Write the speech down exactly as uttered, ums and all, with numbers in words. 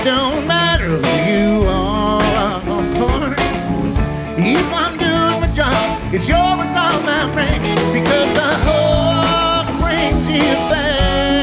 don't matter who you are. If I'm doing my job, it's your resolve, my friend, because the heart brings you back.